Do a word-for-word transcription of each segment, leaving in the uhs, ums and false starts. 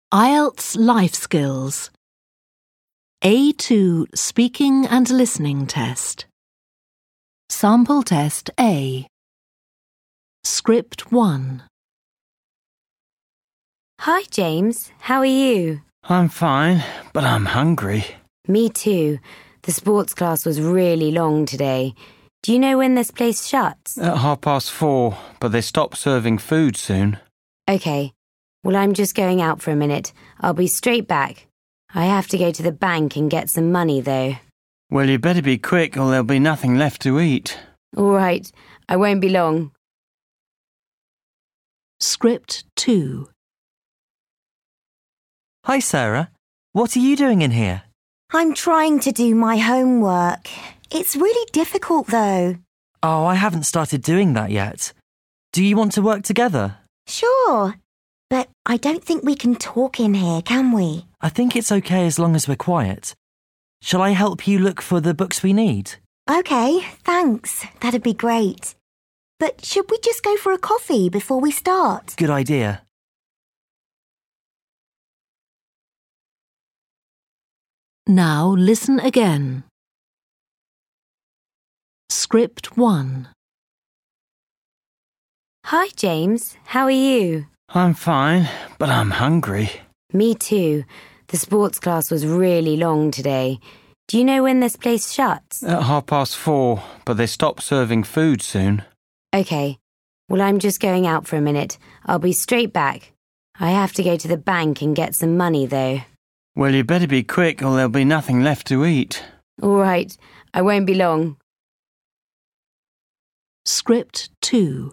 I E L T S Life Skills A two Speaking and Listening Test Sample Test A Script one. Hi, James. How are you? I'm fine, but I'm hungry. Me too. The sports class was really long today. Do you know when this place shuts? At half past four, but they stop serving food soon. Okay. Well, I'm just going out for a minute. I'll be straight back. I have to go to the bank and get some money, though. Well, you better be quick or there'll be nothing left to eat. All right. I won't be long. Script two. Hi, Sarah. What are you doing in here? I'm trying to do my homework. It's really difficult, though. Oh, I haven't started doing that yet. Do you want to work together? Sure, but I don't think we can talk in here, can we? I think it's okay as long as we're quiet. Shall I help you look for the books we need? Okay, thanks. That'd be great. But should we just go for a coffee before we start? Good idea. Now listen again. Script one. Hi, James. How are you? I'm fine, but I'm hungry. Me too. The sports class was really long today. Do you know when this place shuts? At half past four, but they stop serving food soon. Okay. Well, I'm just going out for a minute. I'll be straight back. I have to go to the bank and get some money, though. Well, you better be quick or there'll be nothing left to eat. All right. I won't be long. Script two.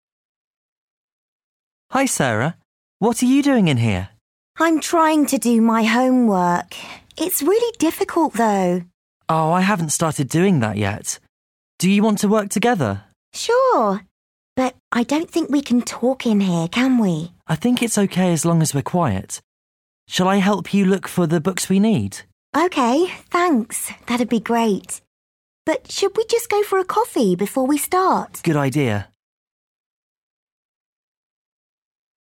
Hi, Sarah. What are you doing in here? I'm trying to do my homework. It's really difficult, though. Oh, I haven't started doing that yet. Do you want to work together? Sure, but I don't think we can talk in here, can we? I think it's okay as long as we're quiet. Shall I help you look for the books we need? Okay, thanks. That'd be great. But should we just go for a coffee before we start? Good idea.